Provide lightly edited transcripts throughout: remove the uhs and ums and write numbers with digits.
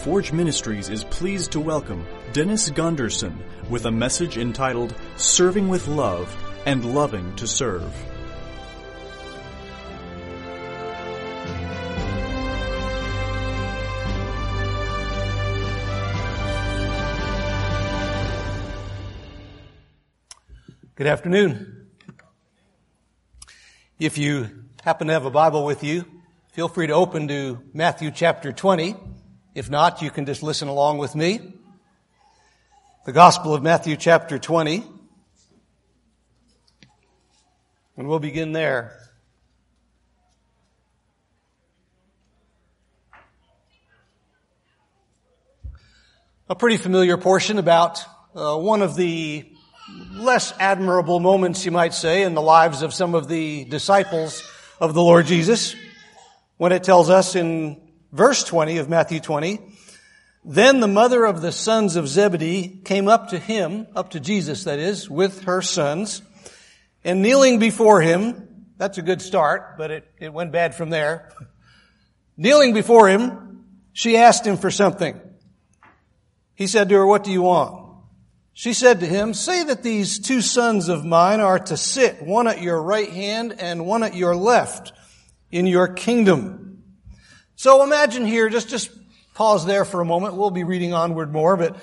Forge Ministries is pleased to welcome Dennis Gunderson with a message entitled Serving with Love and Loving to Serve. Good afternoon. If you happen to have a Bible with you, feel free to open to Matthew chapter 20. If not, you can just listen along with me. The Gospel of Matthew chapter 20. And we'll begin there. A pretty familiar portion about one of the less admirable moments, you might say, in the lives of some of the disciples of the Lord Jesus, when it tells us in verse 20 of Matthew 20, "Then the mother of the sons of Zebedee came up to him," up to Jesus that is, "with her sons, and kneeling before him," that's a good start, but it went bad from there. "Kneeling before him, she asked him for something. He said to her, 'What do you want?' She said to him, 'Say that these two sons of mine are to sit, one at your right hand and one at your left, in your kingdom.'" So imagine here, just pause there for a moment. We'll be reading onward more, but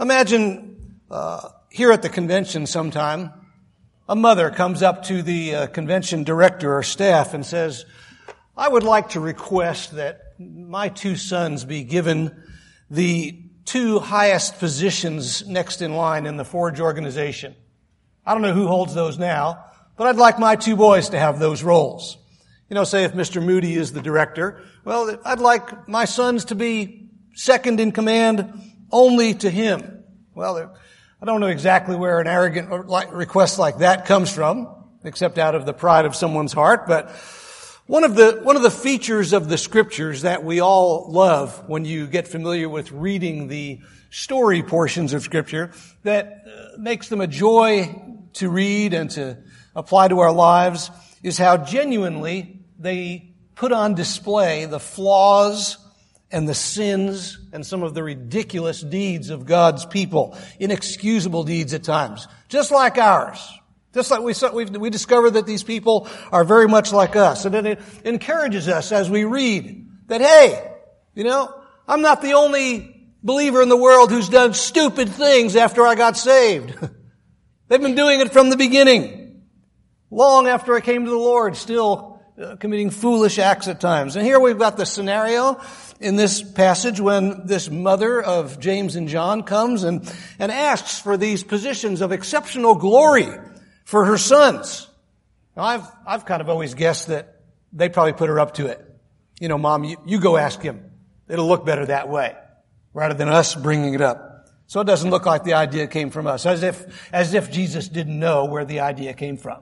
imagine here at the convention sometime, a mother comes up to the convention director or staff and says, "I would like to request that my two sons be given the two highest positions next in line in the Forge organization. I don't know who holds those now, but I'd like my two boys to have those roles. You know, say if Mr. Moody is the director, well, I'd like my sons to be second in command only to him." Well, I don't know exactly where an arrogant request like that comes from, except out of the pride of someone's heart, but one of the features of the Scriptures that we all love when you get familiar with reading the story portions of Scripture that makes them a joy to read and to apply to our lives is how genuinely they put on display the flaws and the sins and some of the ridiculous deeds of God's people, inexcusable deeds at times, just like ours. Just like we discover that these people are very much like us. And it encourages us as we read that, hey, you know, I'm not the only believer in the world who's done stupid things after I got saved. They've been doing it from the beginning. Long after I came to the Lord, still committing foolish acts at times. And here we've got the scenario in this passage when this mother of James and John comes and asks for these positions of exceptional glory for her sons. Now, I've kind of always guessed that they probably put her up to it. You know, Mom, you go ask him. It'll look better that way, rather than us bringing it up. So it doesn't look like the idea came from us, as if Jesus didn't know where the idea came from.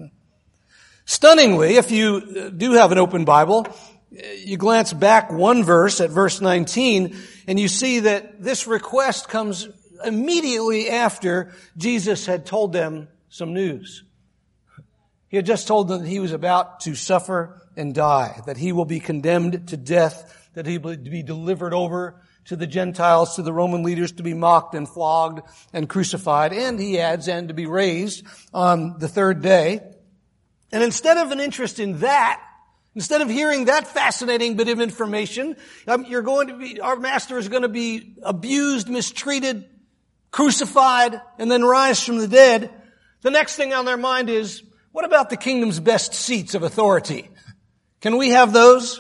Stunningly, if you do have an open Bible, you glance back one verse at verse 19, and you see that this request comes immediately after Jesus had told them some news. He had just told them that he was about to suffer and die, that he will be condemned to death, that he will be delivered over to the Gentiles, to the Roman leaders, to be mocked and flogged and crucified, and he adds, and to be raised on the third day. And instead of an interest in that, instead of hearing that fascinating bit of information, our master is going to be abused, mistreated, crucified, and then rise from the dead. The next thing on their mind is, what about the kingdom's best seats of authority? Can we have those?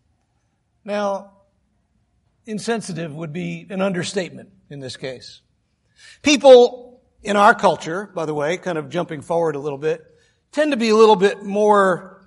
Now, insensitive would be an understatement in this case. People in our culture, by the way, kind of jumping forward a little bit, tend to be a little bit more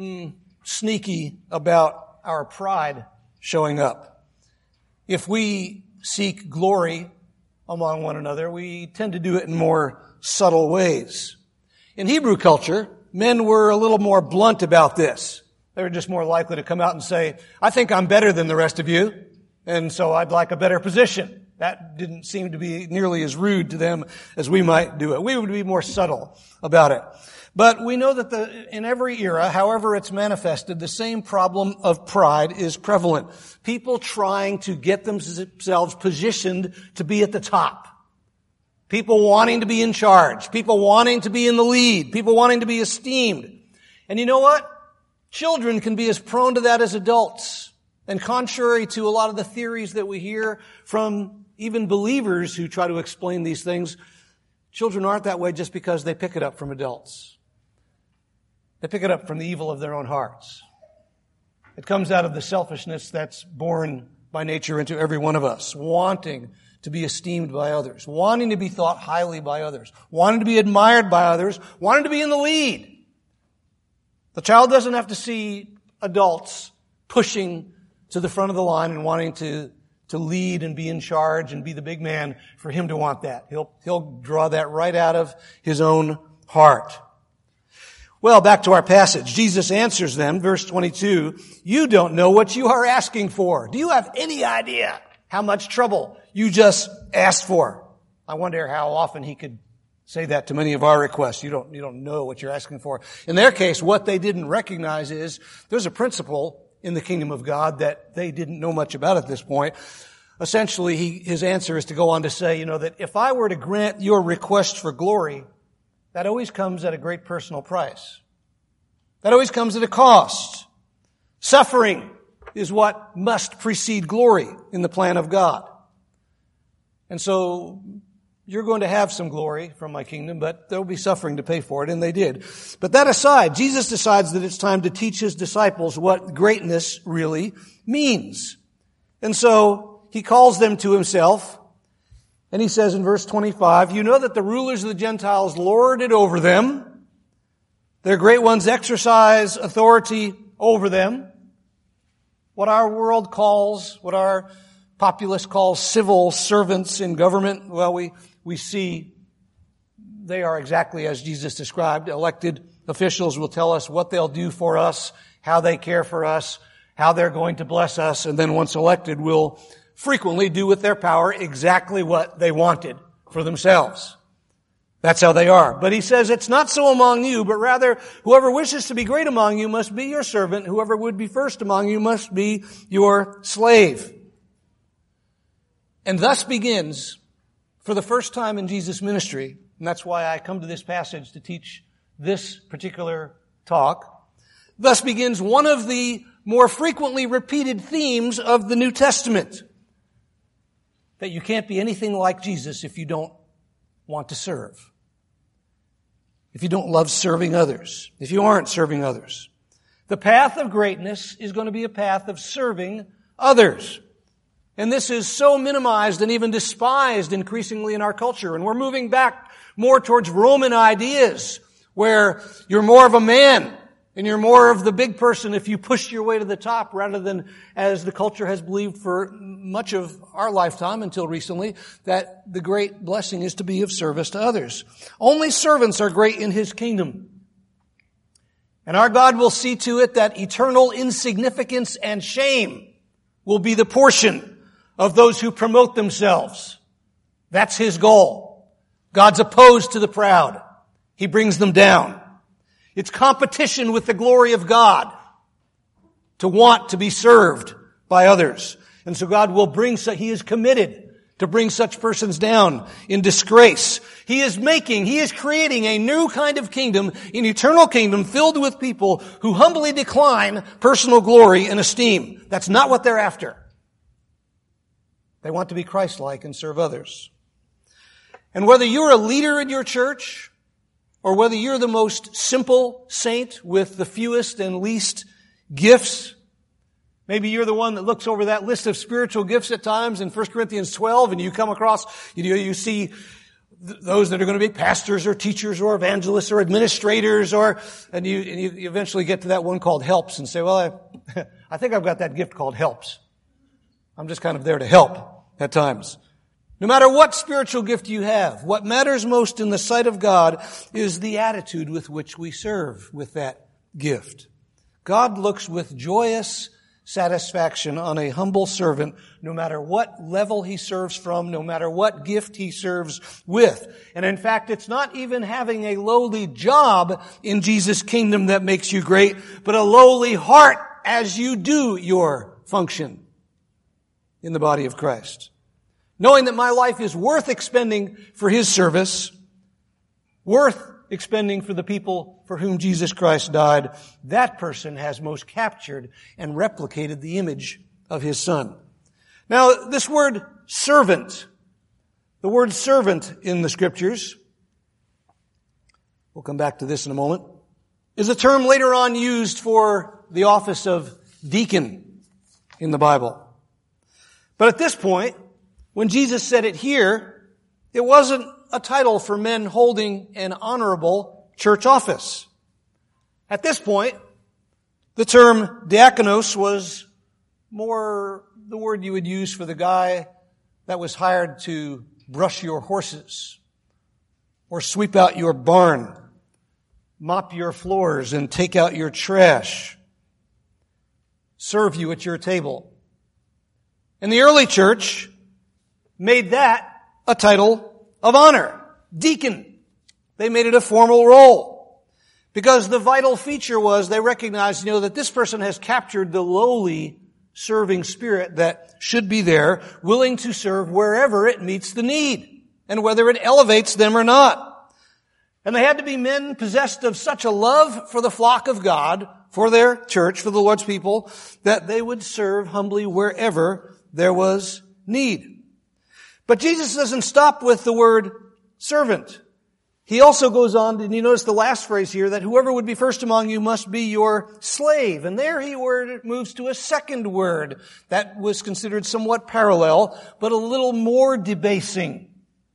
sneaky about our pride showing up. If we seek glory among one another, we tend to do it in more subtle ways. In Hebrew culture, men were a little more blunt about this. They were just more likely to come out and say, "I think I'm better than the rest of you, and so I'd like a better position." That didn't seem to be nearly as rude to them as we might do it. We would be more subtle about it. But we know that in every era, however it's manifested, the same problem of pride is prevalent. People trying to get themselves positioned to be at the top. People wanting to be in charge. People wanting to be in the lead. People wanting to be esteemed. And you know what? Children can be as prone to that as adults. And contrary to a lot of the theories that we hear from even believers who try to explain these things, children aren't that way just because they pick it up from adults. They pick it up from the evil of their own hearts. It comes out of the selfishness that's born by nature into every one of us, wanting to be esteemed by others, wanting to be thought highly by others, wanting to be admired by others, wanting to be in the lead. The child doesn't have to see adults pushing to the front of the line and wanting to lead and be in charge and be the big man for him to want that. He'll draw that right out of his own heart. Well, back to our passage. Jesus answers them, verse 22, "You don't know what you are asking for. Do you have any idea how much trouble you just asked for?" I wonder how often he could say that to many of our requests. You don't know what you're asking for. In their case, what they didn't recognize is there's a principle in the kingdom of God that they didn't know much about at this point. Essentially, his answer is to go on to say, that if I were to grant your request for glory, that always comes at a great personal price. That always comes at a cost. Suffering is what must precede glory in the plan of God. And so you're going to have some glory from my kingdom, but there will be suffering to pay for it, and they did. But that aside, Jesus decides that it's time to teach his disciples what greatness really means. And so he calls them to himself, and he says in verse 25, "You know that the rulers of the Gentiles lord it over them. Their great ones exercise authority over them." What our world calls, what our populace calls civil servants in government, well, we see they are exactly as Jesus described. Elected officials will tell us what they'll do for us, how they care for us, how they're going to bless us, and then once elected will frequently do with their power exactly what they wanted for themselves. That's how they are. But he says it's not so among you, but rather whoever wishes to be great among you must be your servant. Whoever would be first among you must be your slave. And thus begins, for the first time in Jesus' ministry, and that's why I come to this passage to teach this particular talk, thus begins one of the more frequently repeated themes of the New Testament. That you can't be anything like Jesus if you don't want to serve. If you don't love serving others. If you aren't serving others. The path of greatness is going to be a path of serving others. And this is so minimized and even despised increasingly in our culture. And we're moving back more towards Roman ideas where you're more of a man and you're more of the big person if you push your way to the top rather than, as the culture has believed for much of our lifetime until recently, that the great blessing is to be of service to others. Only servants are great in his kingdom. And our God will see to it that eternal insignificance and shame will be the portion of those who promote themselves. That's his goal. God's opposed to the proud. He brings them down. It's competition with the glory of God to want to be served by others. And so God will he is committed to bring such persons down in disgrace. He is creating a new kind of kingdom, an eternal kingdom filled with people who humbly decline personal glory and esteem. That's not what they're after. They want to be Christ-like and serve others. And whether you're a leader in your church, or whether you're the most simple saint with the fewest and least gifts, maybe you're the one that looks over that list of spiritual gifts at times in 1 Corinthians 12, and you come across, you see those that are going to be pastors or teachers or evangelists or administrators, and you eventually get to that one called helps and say, well, I think I've got that gift called helps. I'm just kind of there to help at times. No matter what spiritual gift you have, what matters most in the sight of God is the attitude with which we serve with that gift. God looks with joyous satisfaction on a humble servant, no matter what level he serves from, no matter what gift he serves with. And in fact, it's not even having a lowly job in Jesus' kingdom that makes you great, but a lowly heart as you do your function in the body of Christ. Knowing that my life is worth expending for His service, worth expending for the people for whom Jesus Christ died, that person has most captured and replicated the image of His Son. Now, this word servant, the word servant in the Scriptures, we'll come back to this in a moment, is a term later on used for the office of deacon in the Bible. But at this point, when Jesus said it here, it wasn't a title for men holding an honorable church office. At this point, the term diakonos was more the word you would use for the guy that was hired to brush your horses, or sweep out your barn, mop your floors, and take out your trash, serve you at your table. And the early church made that a title of honor. Deacon. They made it a formal role. Because the vital feature was they recognized, that this person has captured the lowly serving spirit that should be there, willing to serve wherever it meets the need, and whether it elevates them or not. And they had to be men possessed of such a love for the flock of God, for their church, for the Lord's people, that they would serve humbly wherever there was need. But Jesus doesn't stop with the word servant. He also goes on, and you notice the last phrase here, that whoever would be first among you must be your slave. And there he moves to a second word that was considered somewhat parallel, but a little more debasing.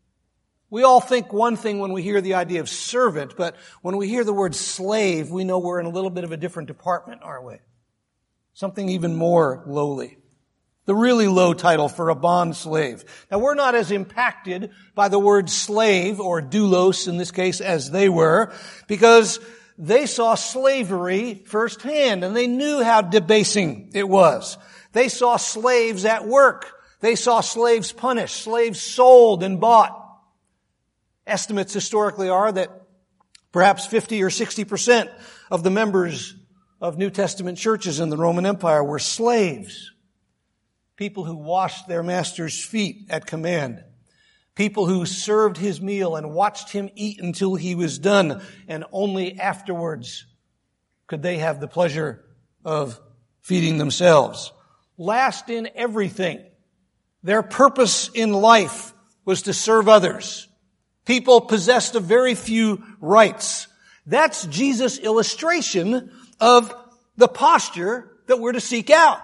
We all think one thing when we hear the idea of servant, but when we hear the word slave, we know we're in a little bit of a different department, aren't we? Something even more lowly. The really low title for a bond slave. Now, we're not as impacted by the word slave, or doulos in this case, as they were, because they saw slavery firsthand, and they knew how debasing it was. They saw slaves at work. They saw slaves punished, slaves sold and bought. Estimates historically are that perhaps 50 or 60% of the members of New Testament churches in the Roman Empire were slaves. People who washed their master's feet at command. People who served his meal and watched him eat until he was done, and only afterwards could they have the pleasure of feeding themselves. Last in everything. Their purpose in life was to serve others. People possessed of very few rights. That's Jesus' illustration of the posture that we're to seek out.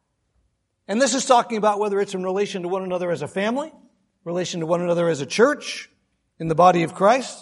And this is talking about whether it's in relation to one another as a family, relation to one another as a church, in the body of Christ.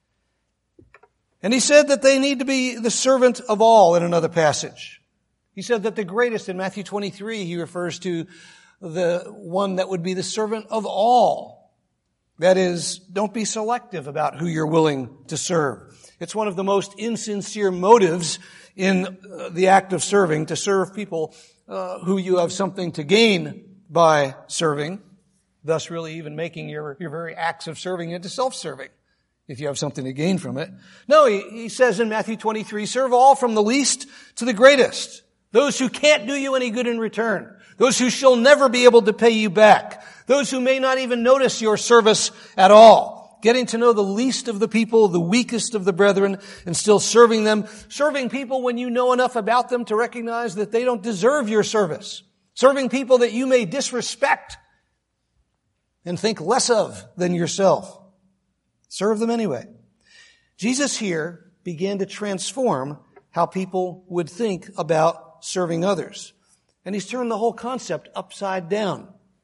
And he said that they need to be the servant of all in another passage. He said that the greatest, in Matthew 23, he refers to the one that would be the servant of all. That is, don't be selective about who you're willing to serve. It's one of the most insincere motives in the act of serving, to serve people who you have something to gain by serving, thus really even making your very acts of serving into self-serving, if you have something to gain from it. No, he says in Matthew 23, serve all from the least to the greatest. Those who can't do you any good in return. Those who shall never be able to pay you back. Those who may not even notice your service at all. Getting to know the least of the people, the weakest of the brethren, and still serving them. Serving people when you know enough about them to recognize that they don't deserve your service. Serving people that you may disrespect and think less of than yourself. Serve them anyway. Jesus here began to transform how people would think about serving others. And he's turned the whole concept upside down.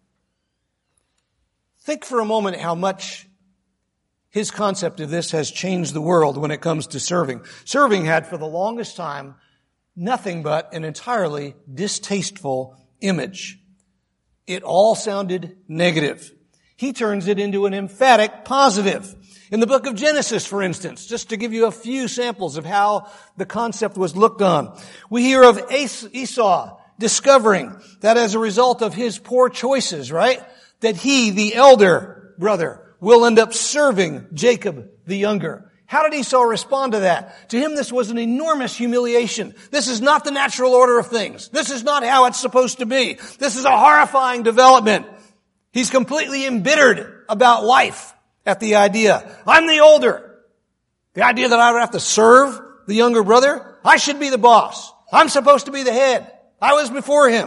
Think for a moment how much his concept of this has changed the world when it comes to serving. Serving had for the longest time nothing but an entirely distasteful image. It all sounded negative. He turns it into an emphatic positive. In the book of Genesis, for instance, just to give you a few samples of how the concept was looked on, we hear of Esau discovering that as a result of his poor choices, right, that he, the elder brother, will end up serving Jacob, the younger. How did Esau respond to that? To him, this was an enormous humiliation. This is not the natural order of things. This is not how it's supposed to be. This is a horrifying development. He's completely embittered about life at the idea. I'm the older. The idea that I would have to serve the younger brother. I should be the boss. I'm supposed to be the head. I was before him.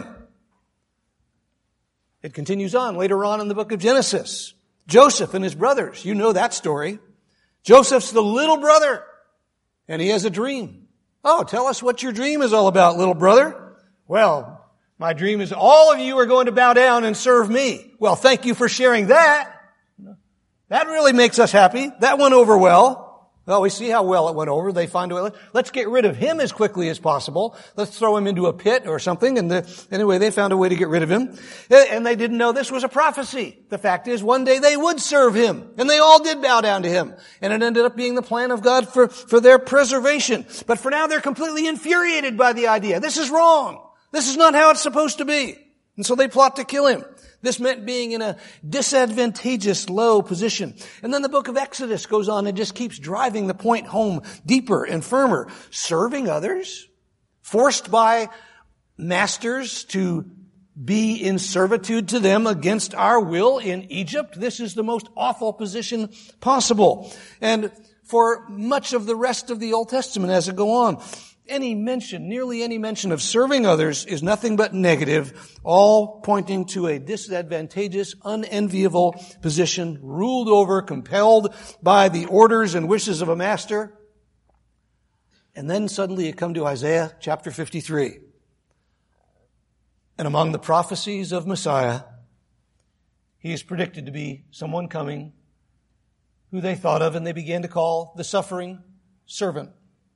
It continues on later on in the book of Genesis. Joseph and his brothers. You know that story. Joseph's the little brother, and he has a dream. Oh, tell us what your dream is all about, little brother. Well, my dream is all of you are going to bow down and serve me. Well, thank you for sharing that. That really makes us happy. That went over well. Well, we see how well it went over. They find a way. Let's get rid of him as quickly as possible. Let's throw him into a pit or something. And anyway, they found a way to get rid of him. And they didn't know this was a prophecy. The fact is, one day they would serve him. And they all did bow down to him. And it ended up being the plan of God for their preservation. But for now, they're completely infuriated by the idea. This is wrong. This is not how it's supposed to be. And so they plot to kill him. This meant being in a disadvantageous, low position. And then the book of Exodus goes on and just keeps driving the point home deeper and firmer. Serving others, forced by masters to be in servitude to them against our will in Egypt. This is the most awful position possible. And for much of the rest of the Old Testament as it go on, nearly any mention of serving others is nothing but negative, all pointing to a disadvantageous, unenviable position, ruled over, compelled by the orders and wishes of a master. And then suddenly you come to Isaiah chapter 53. And among the prophecies of Messiah, he is predicted to be someone coming who they thought of and they began to call the suffering servant.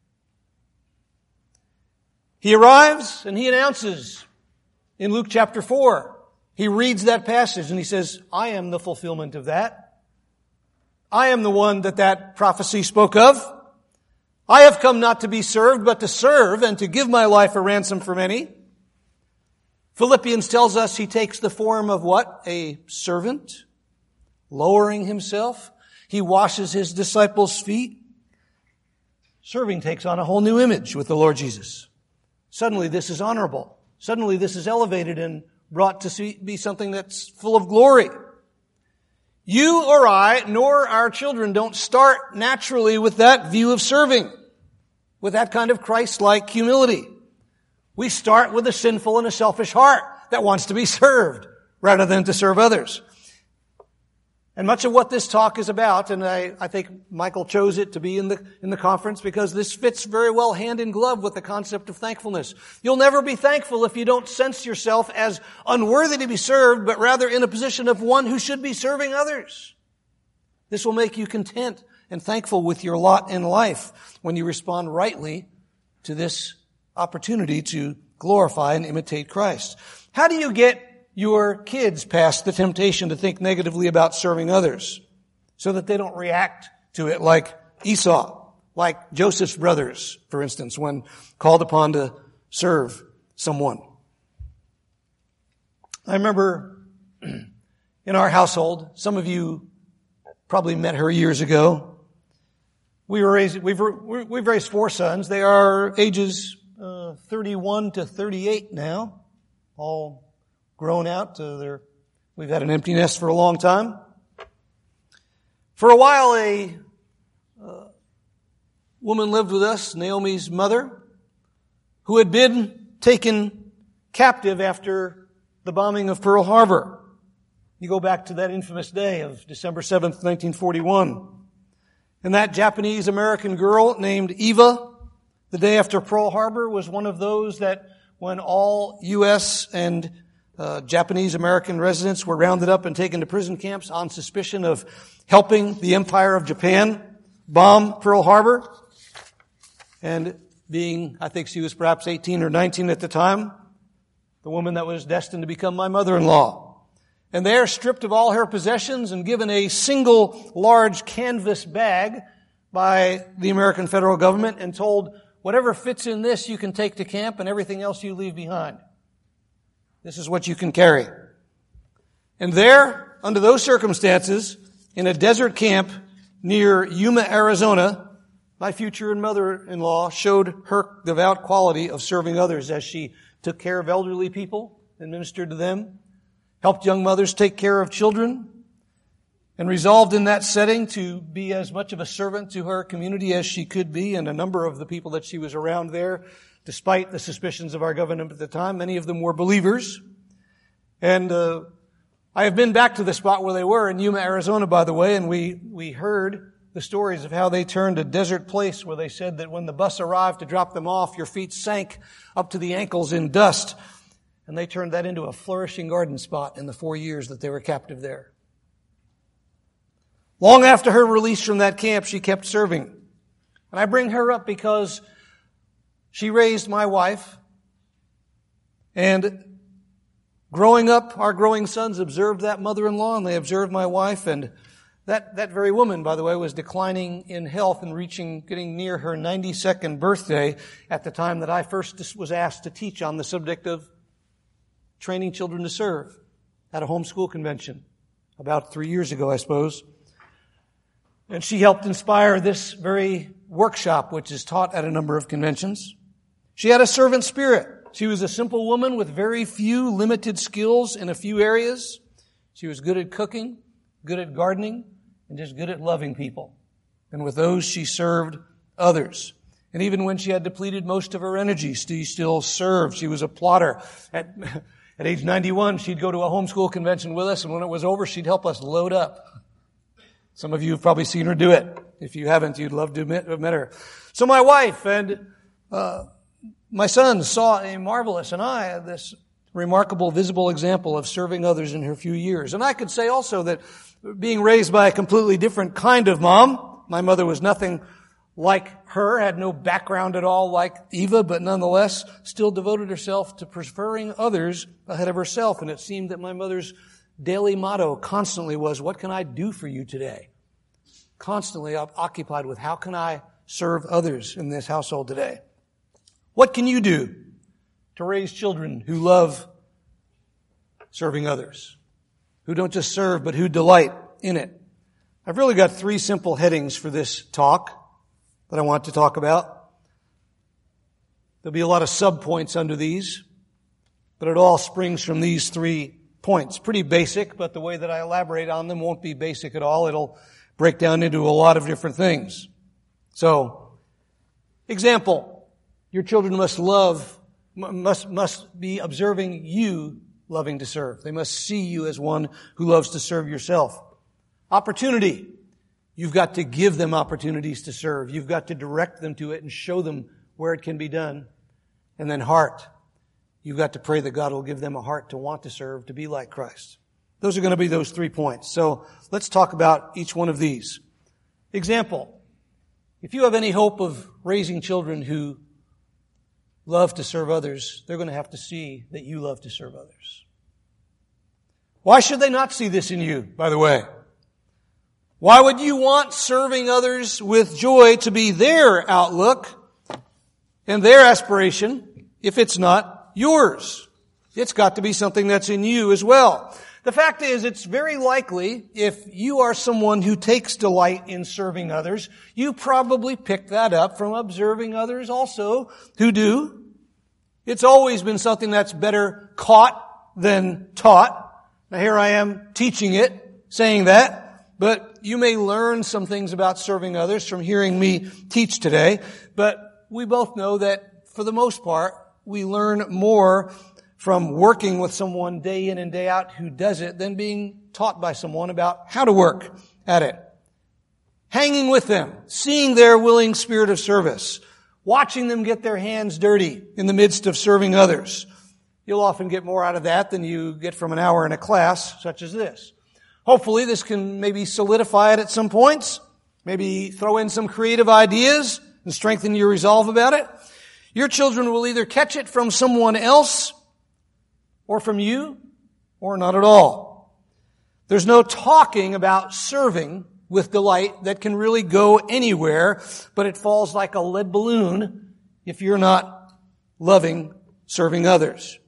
He arrives and he announces in Luke chapter 4. He reads that passage and he says, I am the fulfillment of that. I am the one that prophecy spoke of. I have come not to be served, but to serve and to give my life a ransom for many. Philippians tells us he takes the form of what? A servant, lowering himself. He washes his disciples' feet. Serving takes on a whole new image with the Lord Jesus. Suddenly this is honorable. Suddenly this is elevated and brought to be something that's full of glory. You or I, nor our children, don't start naturally with that view of serving, with that kind of Christ-like humility. We start with a sinful and a selfish heart that wants to be served rather than to serve others. And much of what this talk is about, and I think Michael chose it to be in the conference because this fits very well hand in glove with the concept of thankfulness. You'll never be thankful if you don't sense yourself as unworthy to be served, but rather in a position of one who should be serving others. This will make you content and thankful with your lot in life when you respond rightly to this opportunity to glorify and imitate Christ. How do you get your kids past the temptation to think negatively about serving others so that they don't react to it like Esau, like Joseph's brothers, for instance, when called upon to serve someone? I remember in our household, some of you probably met her years ago. We've raised 4 sons. They are ages 31 to 38 now, all grown out. We've had an empty nest for a long time. For a while, a woman lived with us, Naomi's mother, who had been taken captive after the bombing of Pearl Harbor. You go back to that infamous day of December 7th, 1941. And that Japanese-American girl named Eva, the day after Pearl Harbor, was one of those that when all U.S. and Japanese-American residents were rounded up and taken to prison camps on suspicion of helping the Empire of Japan bomb Pearl Harbor. And being, I think she was perhaps 18 or 19 at the time, the woman that was destined to become my mother-in-law. And there, stripped of all her possessions and given a single large canvas bag by the American federal government and told, whatever fits in this you can take to camp and everything else you leave behind. This is what you can carry. And there, under those circumstances, in a desert camp near Yuma, Arizona, my future mother-in-law showed her devout quality of serving others as she took care of elderly people and ministered to them, helped young mothers take care of children, and resolved in that setting to be as much of a servant to her community as she could be. And a number of the people that she was around there, despite the suspicions of our government at the time, many of them were believers. And I have been back to the spot where they were in Yuma, Arizona, by the way, and we heard the stories of how they turned a desert place where they said that when the bus arrived to drop them off, your feet sank up to the ankles in dust. And they turned that into a flourishing garden spot in the 4 years that they were captive there. Long after her release from that camp, she kept serving. And I bring her up because she raised my wife. And growing up, our growing sons observed that mother-in-law, and they observed my wife. And that very woman, by the way, was declining in health and getting near her 92nd birthday at the time that I first was asked to teach on the subject of training children to serve at a homeschool convention about 3 years ago, I suppose. And she helped inspire this very workshop, which is taught at a number of conventions. She had a servant spirit. She was a simple woman with very few limited skills in a few areas. She was good at cooking, good at gardening, and just good at loving people. And with those, she served others. And even when she had depleted most of her energy, she still served. She was a plotter. At age 91, she'd go to a homeschool convention with us, and when it was over, she'd help us load up. Some of you have probably seen her do it. If you haven't, you'd love to have met her. So my wife and my son saw a marvelous, and I had this remarkable, visible example of serving others in her few years. And I could say also that being raised by a completely different kind of mom, my mother was nothing like her, had no background at all like Eva, but nonetheless still devoted herself to preferring others ahead of herself. And it seemed that my mother's daily motto constantly was, what can I do for you today? Constantly occupied with, how can I serve others in this household today? What can you do to raise children who love serving others? Who don't just serve, but who delight in it? I've really got 3 simple headings for this talk that I want to talk about. There'll be a lot of subpoints under these, but it all springs from these 3 points. Pretty basic, but the way that I elaborate on them won't be basic at all. It'll break down into a lot of different things. So, example, your children must be observing you loving to serve. They must see you as one who loves to serve yourself. Opportunity. You've got to give them opportunities to serve. You've got to direct them to it and show them where it can be done. And then heart. You've got to pray that God will give them a heart to want to serve, to be like Christ. Those are going to be those 3 points. So let's talk about each one of these. Example. If you have any hope of raising children who love to serve others, they're going to have to see that you love to serve others. Why should they not see this in you, by the way? Why would you want serving others with joy to be their outlook and their aspiration if it's not yours? It's got to be something that's in you as well. The fact is, it's very likely if you are someone who takes delight in serving others, you probably pick that up from observing others also who do. It's always been something that's better caught than taught. Now here I am teaching it, saying that, but you may learn some things about serving others from hearing me teach today. But we both know that for the most part, we learn more from working with someone day in and day out who does it than being taught by someone about how to work at it. Hanging with them, seeing their willing spirit of service, watching them get their hands dirty in the midst of serving others. You'll often get more out of that than you get from an hour in a class such as this. Hopefully this can maybe solidify it at some points, maybe throw in some creative ideas and strengthen your resolve about it. Your children will either catch it from someone else or from you, or not at all. There's no talking about serving with delight that can really go anywhere, but it falls like a lead balloon if you're not loving serving others.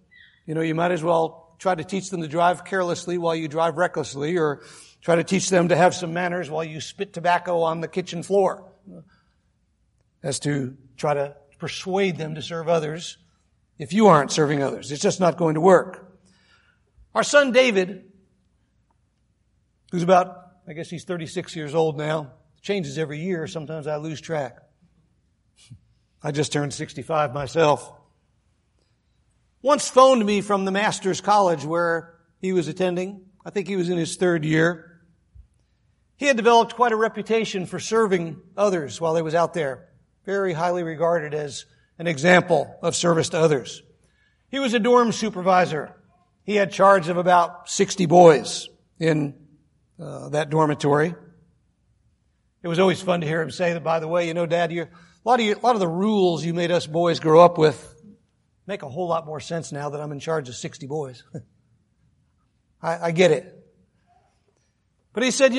You might as well try to teach them to drive carelessly while you drive recklessly, or try to teach them to have some manners while you spit tobacco on the kitchen floor, as to try to persuade them to serve others if you aren't serving others. It's just not going to work. Our son David, who's about, I guess he's 36 years old now, changes every year. Sometimes I lose track. I just turned 65 myself. Once phoned me from the Master's College where he was attending. I think he was in his third year. He had developed quite a reputation for serving others while he was out there. Very highly regarded as an example of service to others. He was a dorm supervisor. He had charge of about 60 boys in that dormitory. It was always fun to hear him say that, by the way, Dad, a lot of the rules you made us boys grow up with make a whole lot more sense now that I'm in charge of 60 boys. I get it. But he said,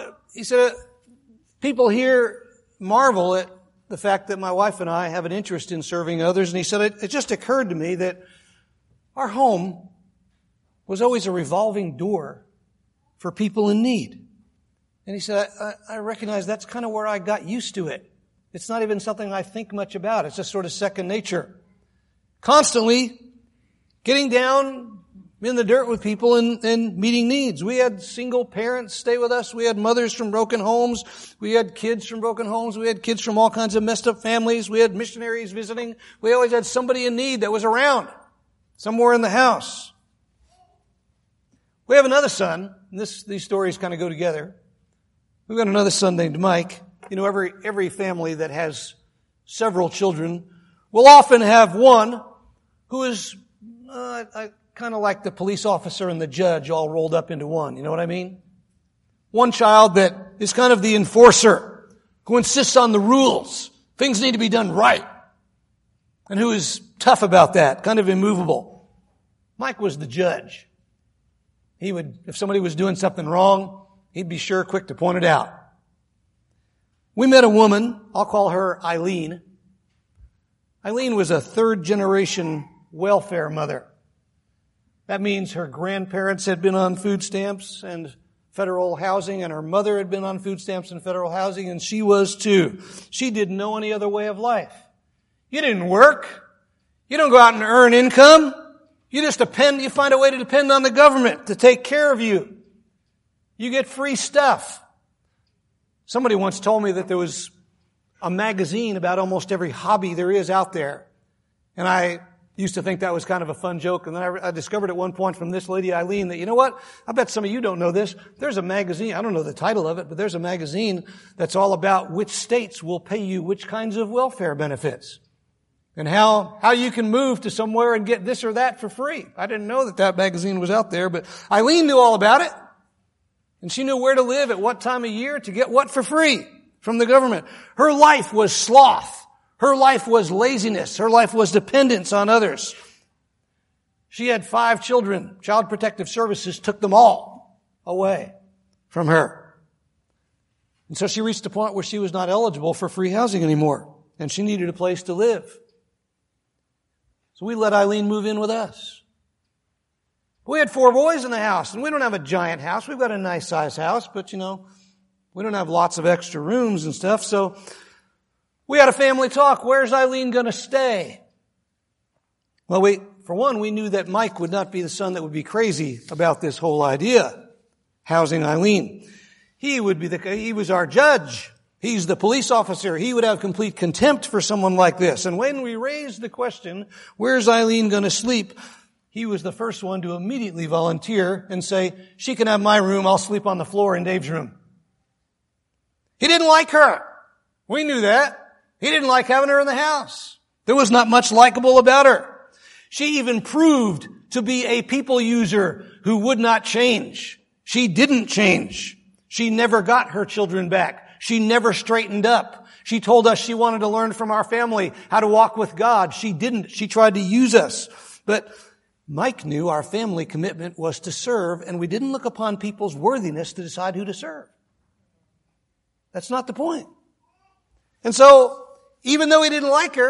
people here marvel at the fact that my wife and I have an interest in serving others. And he said, it just occurred to me that our home was always a revolving door for people in need. And he said, I recognize that's kind of where I got used to it. It's not even something I think much about. It's just sort of second nature. Constantly getting down in the dirt with people and meeting needs. We had single parents stay with us. We had mothers from broken homes. We had kids from broken homes. We had kids from all kinds of messed up families. We had missionaries visiting. We always had somebody in need that was around, somewhere in the house. We have another son. And these stories kind of go together. We've got another son named Mike. Every family that has several children will often have one who is kind of like the police officer and the judge all rolled up into one. You know what I mean? One child that is kind of the enforcer, who insists on the rules. Things need to be done right. And who is tough about that, kind of immovable. Mike was the judge. He would, if somebody was doing something wrong, he'd be quick to point it out. We met a woman, I'll call her Eileen. Eileen was a third-generation welfare mother. That means her grandparents had been on food stamps and federal housing, and her mother had been on food stamps and federal housing, and she was too. She didn't know any other way of life. You didn't work. You don't go out and earn income. You find a way to depend on the government to take care of you. You get free stuff. Somebody once told me that there was a magazine about almost every hobby there is out there. And I used to think that was kind of a fun joke. And then I discovered at one point from this lady, Eileen, that, you know what? I bet some of you don't know this. There's a magazine. I don't know the title of it, but there's a magazine that's all about which states will pay you which kinds of welfare benefits. And how you can move to somewhere and get this or that for free. I didn't know that magazine was out there, but Eileen knew all about it. And she knew where to live at what time of year to get what for free from the government. Her life was sloth. Her life was laziness. Her life was dependence on others. She had 5 children. Child Protective Services took them all away from her. And so she reached a point where she was not eligible for free housing anymore. And she needed a place to live. So we let Eileen move in with us. We had 4 boys in the house, and we don't have a giant house. We've got a nice size house, but we don't have lots of extra rooms and stuff. So we had a family talk. Where's Eileen going to stay? Well, for one, we knew that Mike would not be the son that would be crazy about this whole idea, housing Eileen. He was our judge. He's the police officer. He would have complete contempt for someone like this. And when we raised the question, where's Eileen going to sleep? He was the first one to immediately volunteer and say, she can have my room. I'll sleep on the floor in Dave's room. He didn't like her. We knew that. He didn't like having her in the house. There was not much likable about her. She even proved to be a people user who would not change. She didn't change. She never got her children back. She never straightened up. She told us she wanted to learn from our family how to walk with God. She didn't. She tried to use us. But Mike knew our family commitment was to serve, and we didn't look upon people's worthiness to decide who to serve. That's not the point. And so, even though he didn't like her,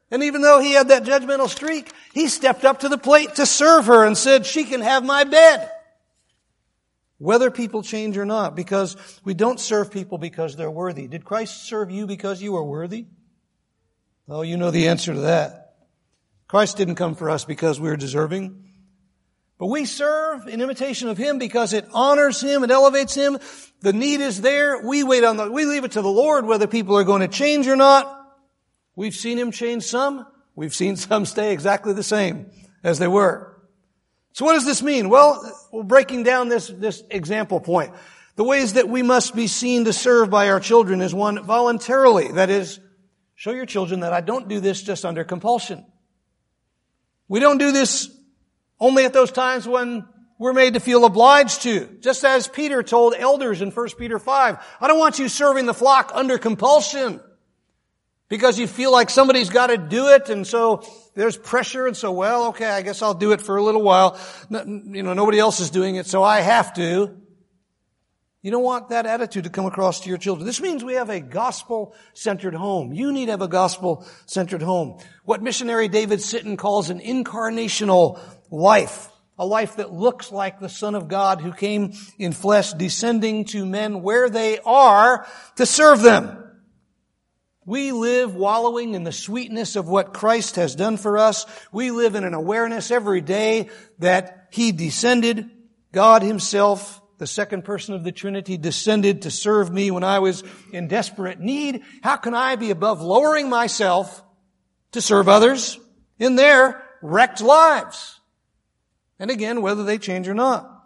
And even though he had that judgmental streak, he stepped up to the plate to serve her and said, she can have my bed. Whether people change or not, because we don't serve people because they're worthy. Did Christ serve you because you were worthy? Oh, you know the answer to that. Christ didn't come for us because we were deserving. But we serve in imitation of Him because it honors Him, it elevates Him. The need is there. We leave it to the Lord whether people are going to change or not. We've seen Him change some. We've seen some stay exactly the same as they were. So what does this mean? Well, we're breaking down this example point. The ways that we must be seen to serve by our children is one, voluntarily. That is, show your children that I don't do this just under compulsion. We don't do this only at those times when we're made to feel obliged to. Just as Peter told elders in 1 Peter 5, I don't want you serving the flock under compulsion because you feel like somebody's got to do it, and so there's pressure, and so, well, okay, I guess I'll do it for a little while. Nobody else is doing it, so I have to. You don't want that attitude to come across to your children. This means we have a gospel-centered home. You need to have a gospel-centered home. What missionary David Sitton calls an incarnational life. A life that looks like the Son of God who came in flesh, descending to men where they are to serve them. We live wallowing in the sweetness of what Christ has done for us. We live in an awareness every day that He descended, God Himself, the second person of the Trinity, descended to serve me when I was in desperate need. How can I be above lowering myself to serve others in their wrecked lives? And again, whether they change or not.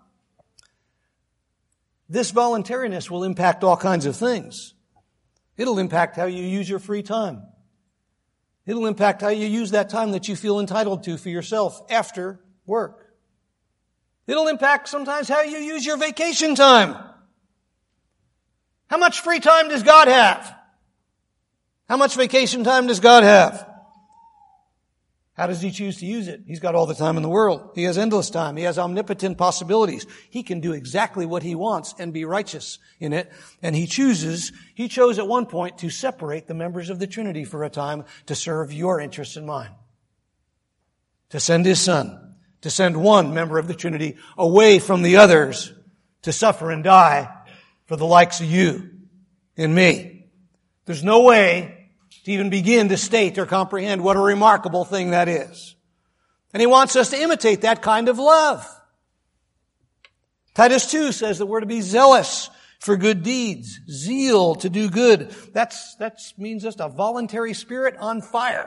This voluntariness will impact all kinds of things. It'll impact how you use your free time. It'll impact how you use that time that you feel entitled to for yourself after work. It'll impact sometimes how you use your vacation time. How much free time does God have? How much vacation time does God have? How does He choose to use it? He's got all the time in the world. He has endless time. He has omnipotent possibilities. He can do exactly what He wants and be righteous in it. And He chose at one point to separate the members of the Trinity for a time to serve your interests and mine. To send His Son, to send one member of the Trinity away from the others to suffer and die for the likes of you and me. There's no way to even begin to state or comprehend what a remarkable thing that is. And He wants us to imitate that kind of love. Titus 2 says that we're to be zealous for good deeds, zeal to do good. That means just a voluntary spirit on fire.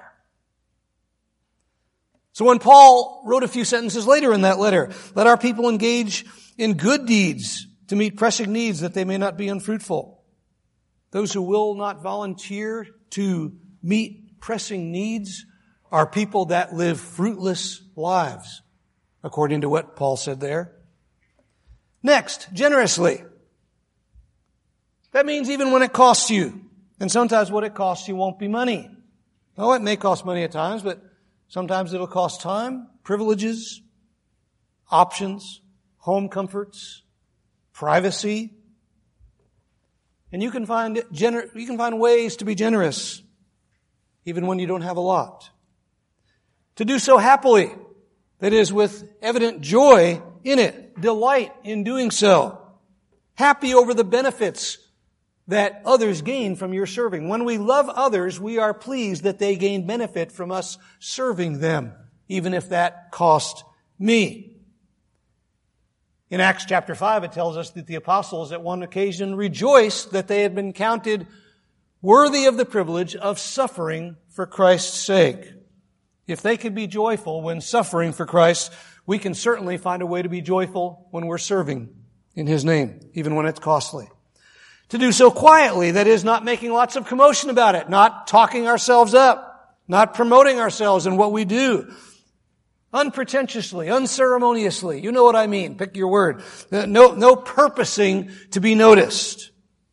So when Paul wrote a few sentences later in that letter, let our people engage in good deeds to meet pressing needs that they may not be unfruitful. Those who will not volunteer to meet pressing needs are people that live fruitless lives, according to what Paul said there. Next, generously. That means even when it costs you. And sometimes what it costs you won't be money. Oh, it may cost money at times, but sometimes it'll cost time, privileges, options, home comforts, privacy. And you can find ways to be generous, even when you don't have a lot. To do so happily, that is, with evident joy in it, delight in doing so, happy over the benefits that others gain from your serving. When we love others, we are pleased that they gain benefit from us serving them, even if that cost me. In Acts chapter 5, it tells us that the apostles at one occasion rejoiced that they had been counted worthy of the privilege of suffering for Christ's sake. If they could be joyful when suffering for Christ, we can certainly find a way to be joyful when we're serving in His name, even when it's costly. To do so quietly, that is, not making lots of commotion about it, not talking ourselves up, not promoting ourselves in what we do, unpretentiously, unceremoniously. You know what I mean. Pick your word. No purposing to be noticed.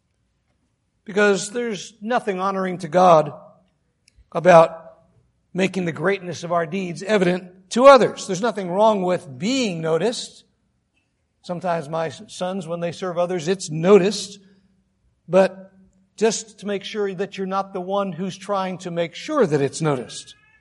Because there's nothing honoring to God about making the greatness of our deeds evident to others. There's nothing wrong with being noticed. Sometimes my sons, when they serve others, it's noticed. But just to make sure that you're not the one who's trying to make sure that it's noticed.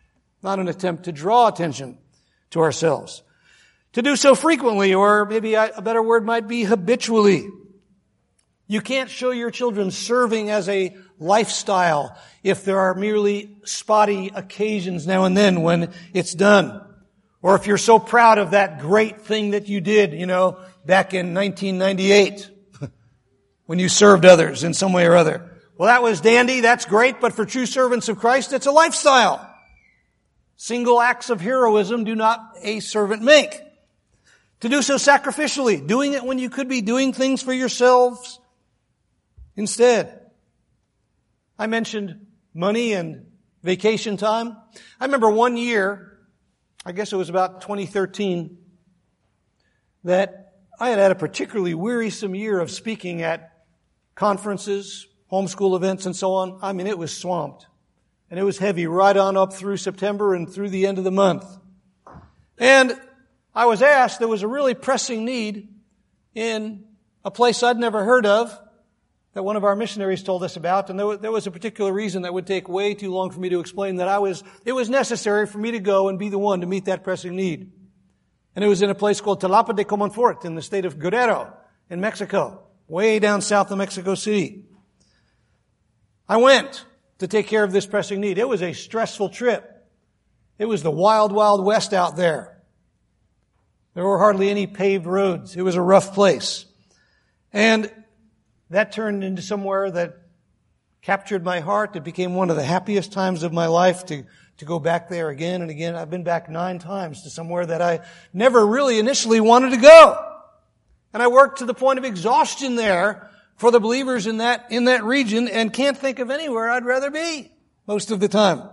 not an attempt to draw attention to ourselves. To do so frequently, or maybe a better word might be habitually. You can't show your children serving as a lifestyle if there are merely spotty occasions now and then when it's done. Or if you're so proud of that great thing that you did, back in 1998 when you served others in some way or other. Well, that was dandy, that's great, but for true servants of Christ, it's a lifestyle. Single acts of heroism do not a servant make. To do so sacrificially, doing it when you could be doing things for yourselves instead. I mentioned money and vacation time. I remember one year, I guess it was about 2013, that I had a particularly wearisome year of speaking at conferences, homeschool events, and so on. I mean, it was swamped. And it was heavy right on up through September and through the end of the month. And I was asked, there was a really pressing need in a place I'd never heard of that one of our missionaries told us about. And there was a particular reason that would take way too long for me to explain that it was necessary for me to go and be the one to meet that pressing need. And it was in a place called Tlapa de Comonfort in the state of Guerrero in Mexico, way down south of Mexico City. I went to take care of this pressing need. It was a stressful trip. It was the wild, wild west out there. There were hardly any paved roads. It was a rough place. And that turned into somewhere that captured my heart. It became one of the happiest times of my life to go back there again and again. I've been back 9 times to somewhere that I never really initially wanted to go. And I worked to the point of exhaustion there for the believers in that region and can't think of anywhere I'd rather be most of the time.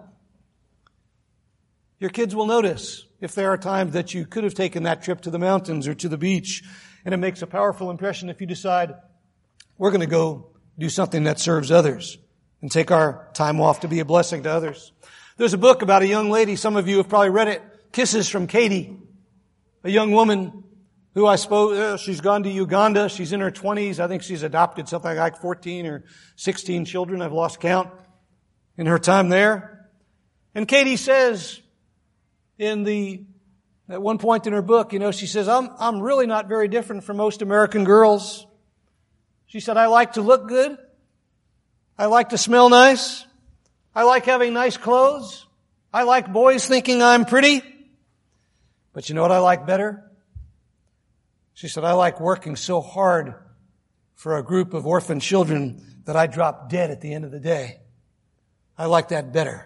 Your kids will notice if there are times that you could have taken that trip to the mountains or to the beach, and it makes a powerful impression if you decide we're going to go do something that serves others and take our time off to be a blessing to others. There's a book about a young lady, some of you have probably read it, Kisses from Katie, a young woman who I suppose, she's gone to Uganda. She's in her 20s. I think she's adopted something like 14 or 16 children. I've lost count in her time there. And Katie says at one point in her book, she says, I'm really not very different from most American girls. She said, I like to look good. I like to smell nice. I like having nice clothes. I like boys thinking I'm pretty. But you know what I like better? She said, I like working so hard for a group of orphan children that I drop dead at the end of the day. I like that better.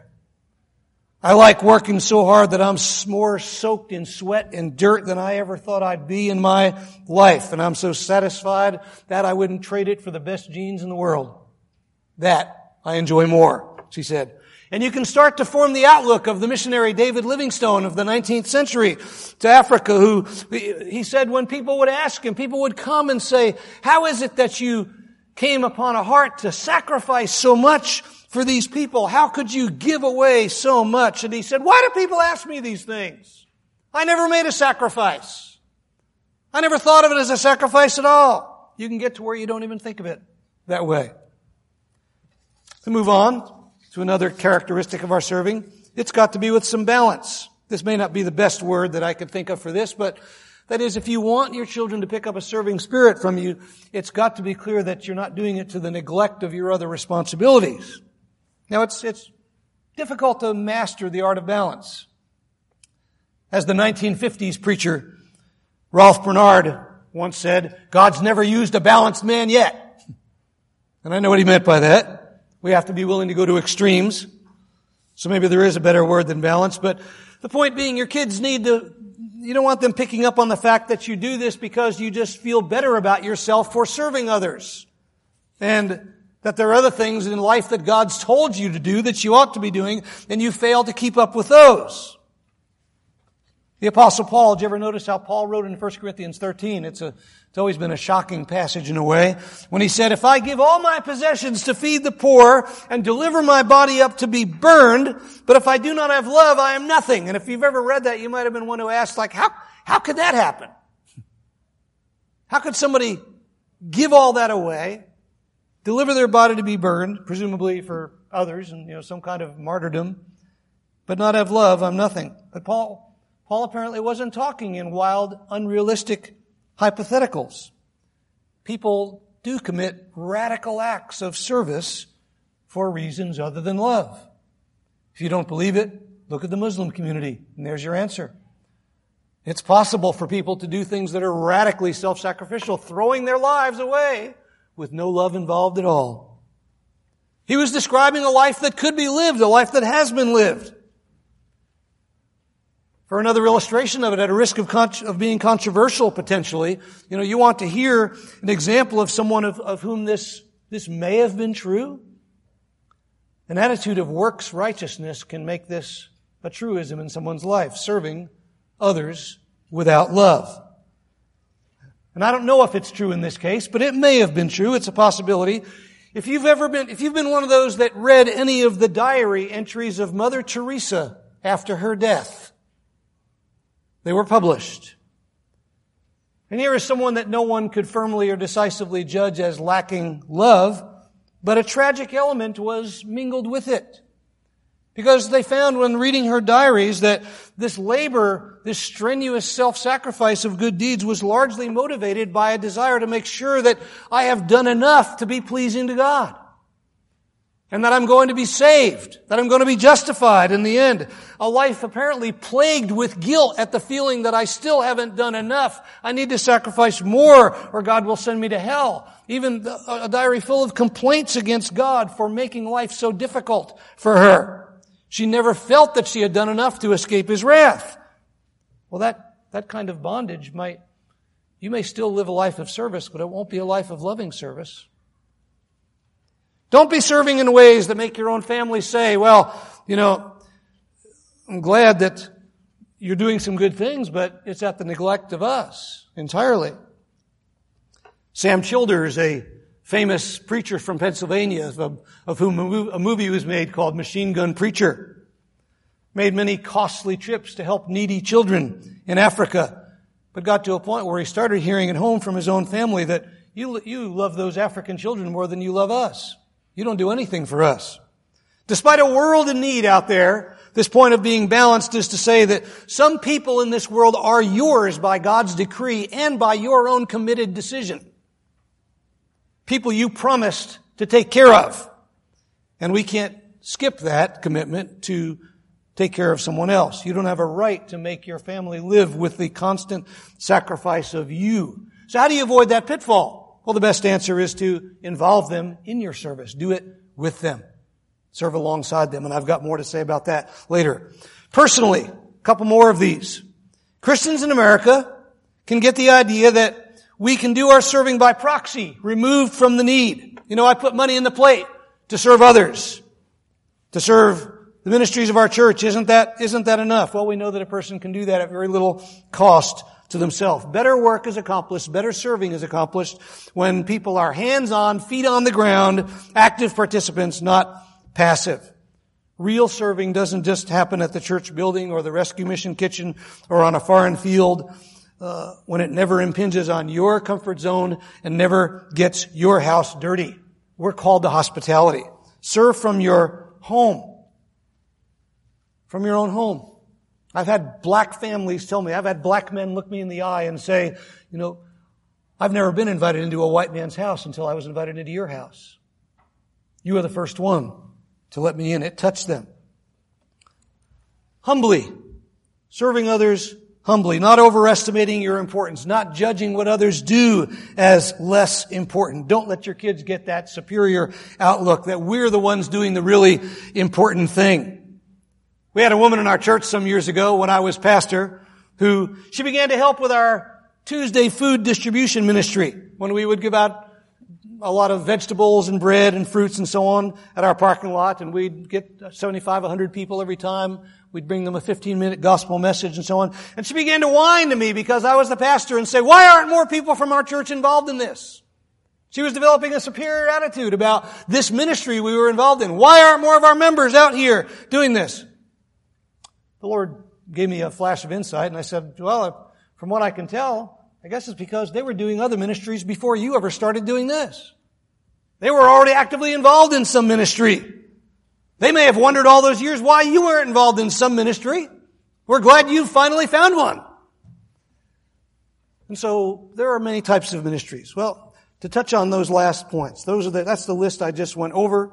I like working so hard that I'm more soaked in sweat and dirt than I ever thought I'd be in my life. And I'm so satisfied that I wouldn't trade it for the best jeans in the world. That I enjoy more, she said. And you can start to form the outlook of the missionary David Livingstone of the 19th century to Africa, who he said when people would ask him, people would come and say, how is it that you came upon a heart to sacrifice so much for these people? How could you give away so much? And he said, why do people ask me these things? I never made a sacrifice. I never thought of it as a sacrifice at all. You can get to where you don't even think of it that way. To move on to another characteristic of our serving, it's got to be with some balance. This may not be the best word that I could think of for this, but that is, if you want your children to pick up a serving spirit from you, it's got to be clear that you're not doing it to the neglect of your other responsibilities. Now, it's difficult to master the art of balance. As the 1950s preacher Ralph Bernard once said, God's never used a balanced man yet. And I know what he meant by that. We have to be willing to go to extremes. So maybe there is a better word than balance. But the point being, your kids you don't want them picking up on the fact that you do this because you just feel better about yourself for serving others. And that there are other things in life that God's told you to do that you ought to be doing, and you fail to keep up with those. The Apostle Paul, did you ever notice how Paul wrote in 1 Corinthians 13? It's always been a shocking passage in a way. When he said, if I give all my possessions to feed the poor and deliver my body up to be burned, but if I do not have love, I am nothing. And if you've ever read that, you might have been one who asked, how could that happen? How could somebody give all that away, deliver their body to be burned, presumably for others and, some kind of martyrdom, but not have love, I'm nothing. But Paul apparently wasn't talking in wild, unrealistic hypotheticals. People do commit radical acts of service for reasons other than love. If you don't believe it, look at the Muslim community, and there's your answer. It's possible for people to do things that are radically self-sacrificial, throwing their lives away with no love involved at all. He was describing a life that could be lived, a life that has been lived. For another illustration of it, at a risk of being controversial potentially, you want to hear an example of someone of whom this may have been true. An attitude of works righteousness can make this a truism in someone's life, serving others without love. And I don't know if it's true in this case, but it may have been true. It's a possibility. If you've been one of those that read any of the diary entries of Mother Teresa after her death, they were published. And here is someone that no one could firmly or decisively judge as lacking love, but a tragic element was mingled with it. Because they found when reading her diaries that this labor, this strenuous self-sacrifice of good deeds was largely motivated by a desire to make sure that I have done enough to be pleasing to God. And that I'm going to be saved, that I'm going to be justified in the end. A life apparently plagued with guilt at the feeling that I still haven't done enough. I need to sacrifice more or God will send me to hell. Even a diary full of complaints against God for making life so difficult for her. She never felt that she had done enough to escape His wrath. Well, that kind of bondage you may still live a life of service, but it won't be a life of loving service. Don't be serving in ways that make your own family say, well, I'm glad that you're doing some good things, but it's at the neglect of us entirely. Sam Childers, a famous preacher from Pennsylvania, of whom a movie was made called Machine Gun Preacher, made many costly trips to help needy children in Africa, but got to a point where he started hearing at home from his own family that you love those African children more than you love us. You don't do anything for us. Despite a world in need out there, this point of being balanced is to say that some people in this world are yours by God's decree and by your own committed decision. People you promised to take care of. And we can't skip that commitment to take care of someone else. You don't have a right to make your family live with the constant sacrifice of you. So how do you avoid that pitfall? Well, the best answer is to involve them in your service. Do it with them. Serve alongside them. And I've got more to say about that later. Personally, a couple more of these. Christians in America can get the idea that we can do our serving by proxy, removed from the need. I put money in the plate to serve others, to serve the ministries of our church. Isn't that enough? Well, we know that a person can do that at very little cost to themselves. Better work is accomplished, better serving is accomplished when people are hands-on, feet on the ground, active participants, not passive. Real serving doesn't just happen at the church building or the rescue mission kitchen or on a foreign field when it never impinges on your comfort zone and never gets your house dirty. We're called to hospitality. Serve from your home. From your own home. I've had black families tell me, I've had black men look me in the eye and say, I've never been invited into a white man's house until I was invited into your house. You are the first one to let me in. It touched them. Humbly. Serving others humbly. Not overestimating your importance. Not judging what others do as less important. Don't let your kids get that superior outlook that we're the ones doing the really important thing. We had a woman in our church some years ago when I was pastor she began to help with our Tuesday food distribution ministry when we would give out a lot of vegetables and bread and fruits and so on at our parking lot, and we'd get 75, 100 people every time. We'd bring them a 15-minute gospel message and so on. And she began to whine to me because I was the pastor and say, why aren't more people from our church involved in this? She was developing a superior attitude about this ministry we were involved in. Why aren't more of our members out here doing this? The Lord gave me a flash of insight, and I said, well, from what I can tell, I guess it's because they were doing other ministries before you ever started doing this. They were already actively involved in some ministry. They may have wondered all those years why you weren't involved in some ministry. We're glad you finally found one. And so there are many types of ministries. Well, to touch on those last points, that's the list I just went over.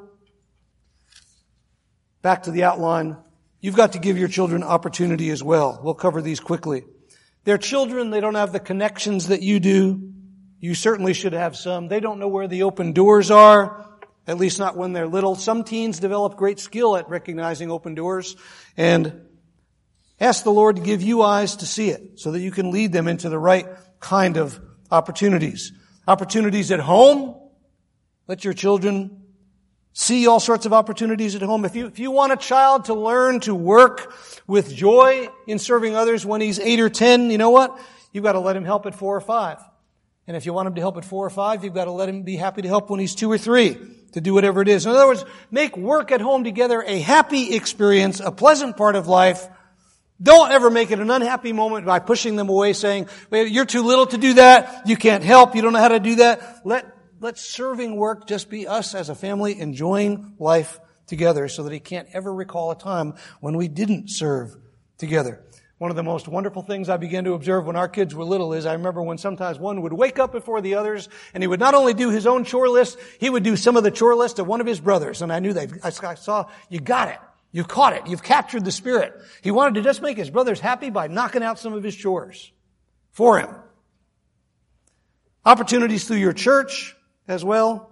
Back to the outline. You've got to give your children opportunity as well. We'll cover these quickly. They're children. They don't have the connections that you do. You certainly should have some. They don't know where the open doors are, at least not when they're little. Some teens develop great skill at recognizing open doors, and ask the Lord to give you eyes to see it so that you can lead them into the right kind of opportunities. Opportunities at home. Let your children see all sorts of opportunities at home. If you want a child to learn to work with joy in serving others when he's 8 or 10, you know what? You've got to let him help at 4 or 5. And if you want him to help at 4 or 5, you've got to let him be happy to help when he's 2 or 3 to do whatever it is. In other words, make work at home together a happy experience, a pleasant part of life. Don't ever make it an unhappy moment by pushing them away, saying, well, you're too little to do that. You can't help. You don't know how to do that. Let serving work just be us as a family enjoying life together so that he can't ever recall a time when we didn't serve together. One of the most wonderful things I began to observe when our kids were little is I remember when sometimes one would wake up before the others and he would not only do his own chore list, he would do some of the chore list of one of his brothers. And I knew I saw, you got it. You caught it. You've captured the spirit. He wanted to just make his brothers happy by knocking out some of his chores for him. Opportunities through your church as well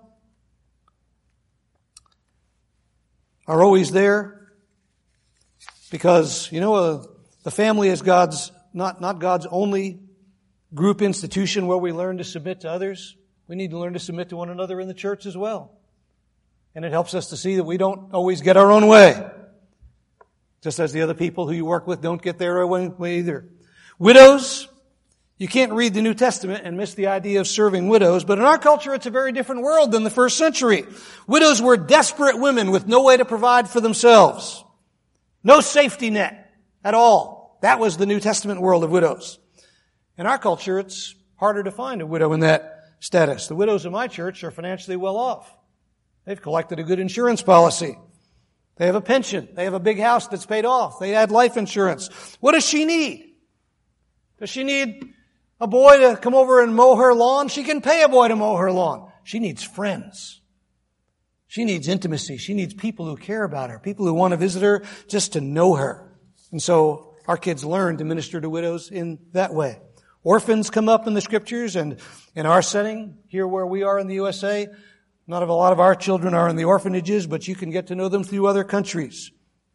are always there because, the family is God's, not God's only group institution where we learn to submit to others. We need to learn to submit to one another in the church as well. And it helps us to see that we don't always get our own way. Just as the other people who you work with don't get their own way either. Widows, you can't read the New Testament and miss the idea of serving widows, but in our culture it's a very different world than the first century. Widows were desperate women with no way to provide for themselves. No safety net at all. That was the New Testament world of widows. In our culture it's harder to find a widow in that status. The widows in my church are financially well off. They've collected a good insurance policy. They have a pension. They have a big house that's paid off. They had life insurance. What does she need? Does she need a boy to come over and mow her lawn? She can pay a boy to mow her lawn. She needs friends. She needs intimacy. She needs people who care about her, people who want to visit her just to know her. And so our kids learn to minister to widows in that way. Orphans come up in the scriptures, and in our setting, here where we are in the USA, not a lot of our children are in the orphanages, but you can get to know them through other countries.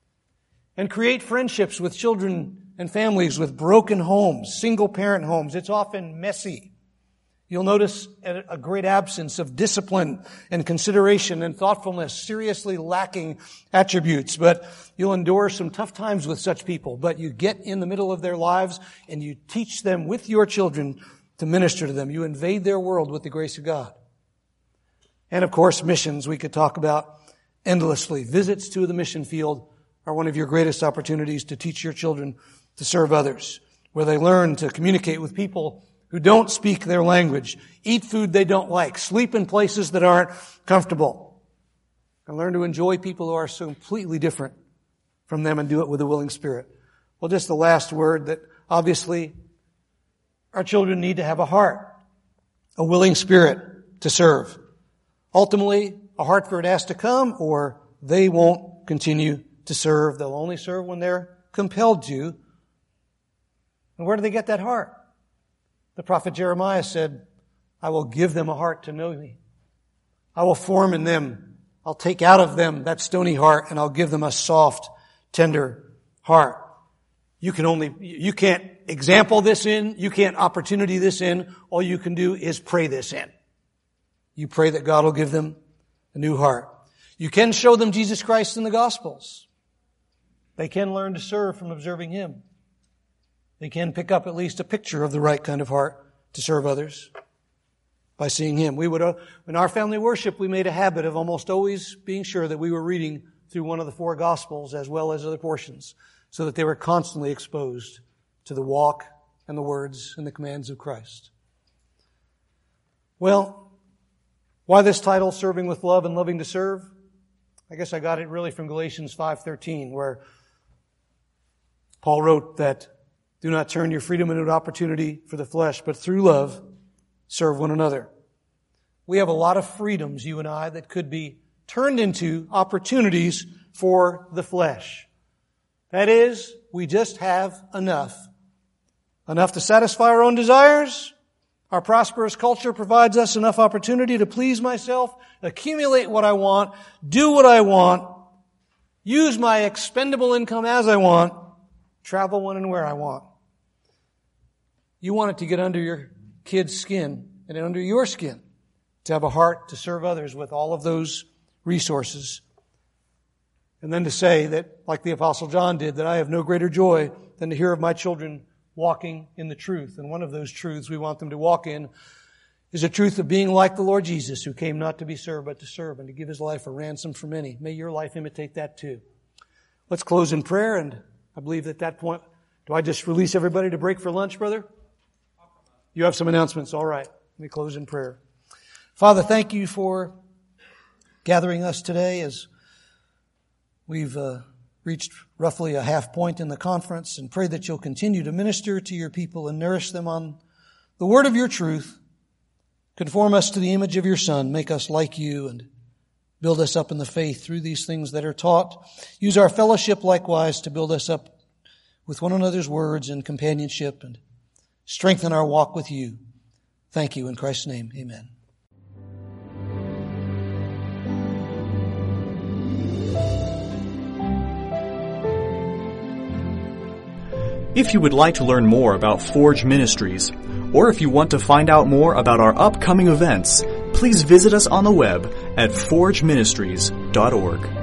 And create friendships with children and families with broken homes, single-parent homes. It's often messy. You'll notice a great absence of discipline and consideration and thoughtfulness, seriously lacking attributes. But you'll endure some tough times with such people. But you get in the middle of their lives and you teach them with your children to minister to them. You invade their world with the grace of God. And of course, missions we could talk about endlessly. Visits to the mission field are one of your greatest opportunities to teach your children to serve others, where they learn to communicate with people who don't speak their language, eat food they don't like, sleep in places that aren't comfortable, and learn to enjoy people who are so completely different from them and do it with a willing spirit. Well, just the last word, that obviously our children need to have a heart, a willing spirit to serve. Ultimately, a heart for it has to come, or they won't continue to serve. They'll only serve when they're compelled to. And where do they get that heart? The prophet Jeremiah said, I will give them a heart to know me. I will form in them. I'll take out of them that stony heart, and I'll give them a soft, tender heart. You can't example this in. You can't opportunity this in. All you can do is pray this in. You pray that God will give them a new heart. You can show them Jesus Christ in the Gospels. They can learn to serve from observing Him. They can pick up at least a picture of the right kind of heart to serve others by seeing Him. In our family worship, we made a habit of almost always being sure that we were reading through one of the 4 Gospels as well as other portions, so that they were constantly exposed to the walk and the words and the commands of Christ. Well, why this title, Serving with Love and Loving to Serve? I guess I got it really from Galatians 5:13, where Paul wrote that, do not turn your freedom into an opportunity for the flesh, but through love, serve one another. We have a lot of freedoms, you and I, that could be turned into opportunities for the flesh. That is, we just have enough. Enough to satisfy our own desires. Our prosperous culture provides us enough opportunity to please myself, accumulate what I want, do what I want, use my expendable income as I want, travel when and where I want. You want it to get under your kid's skin and under your skin, to have a heart to serve others with all of those resources. And then to say that, like the Apostle John did, that I have no greater joy than to hear of my children walking in the truth. And one of those truths we want them to walk in is the truth of being like the Lord Jesus, who came not to be served, but to serve and to give His life a ransom for many. May your life imitate that too. Let's close in prayer, and I believe at that point, do I just release everybody to break for lunch, brother? You have some announcements. All right. Let me close in prayer. Father, thank you for gathering us today as we've reached roughly a half point in the conference, and pray that you'll continue to minister to your people and nourish them on the word of your truth. Conform us to the image of your Son. Make us like you and build us up in the faith through these things that are taught. Use our fellowship likewise to build us up with one another's words and companionship, and strengthen our walk with you. Thank you in Christ's name. Amen. If you would like to learn more about Forge Ministries, or if you want to find out more about our upcoming events, please visit us on the web at forgeministries.org.